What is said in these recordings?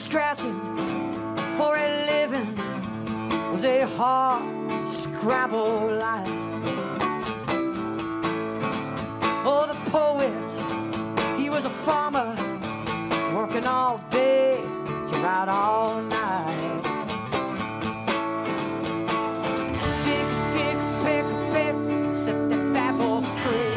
scratching for a living was a hard scrabble life. Oh, the poet, he was a farmer, working all day to write all night. Dig, dig, pick, pick, set the babble free.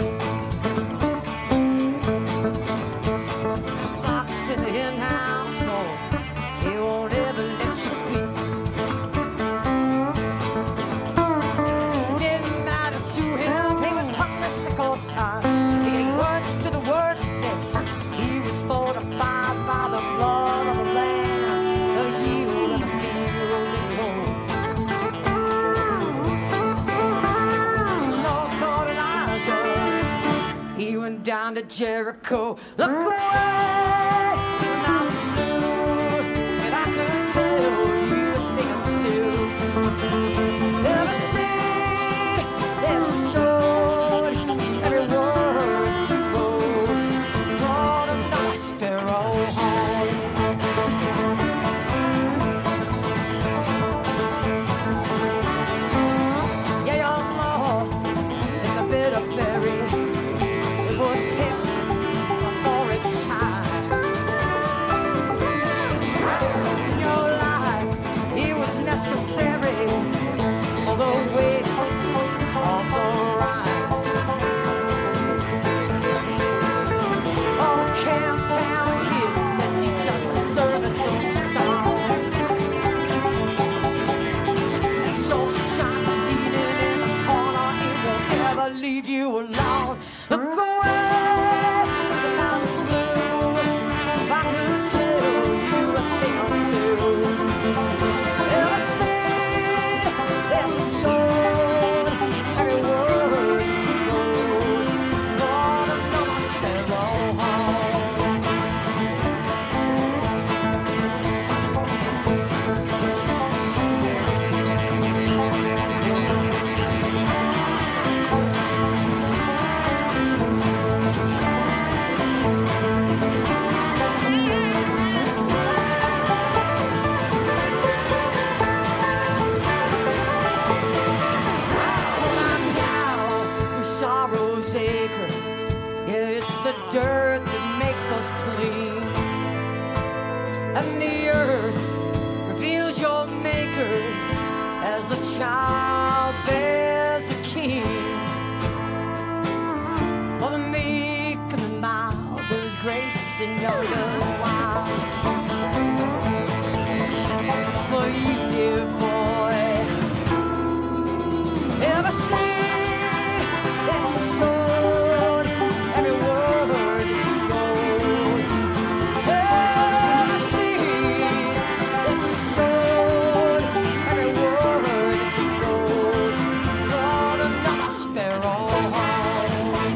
Fox in the hen house, so he won't ever let you be. It didn't matter to him, he was hungry, sick all the time. He gave words to the wordless. He was fortified by the blood of the land, the yield of the field and home. Lord called Elijah, he went down to Jericho. Look away to the mountain blue, if I could tell you the thing I'm still. Ever see, there's a sword, every word that you wrote, brought another sparrow home. Yeah, you're more than a bit of berry. It was picked before its time. In your life, it was necessary for the weight of the rhyme. All the Camptown kids that teach us the service of song. So shine leaning in the corner, it will never leave you alone. Look away from the mountain blue, if I could tell you a thing or two. Ever see, there's a sword, every word that you wrote, brought another sparrow home. Come on now, through sorrow's acre. It's the dirt that makes us clean, and the earth reveals your maker as the child bears a king. For the meek and the mild, there's grace in younger wild. For you, dear boy, ever see that sword, every word that you wrote? Ever see that sword, every word that you wrote, brought another sparrow home?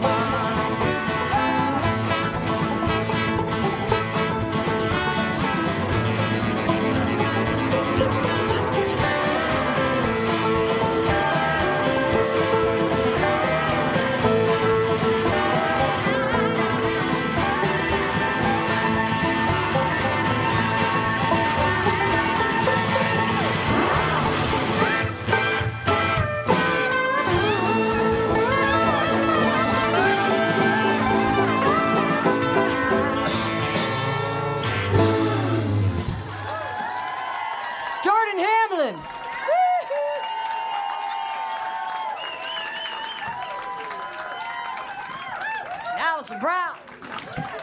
Jordan Hamlin. Allison Brown.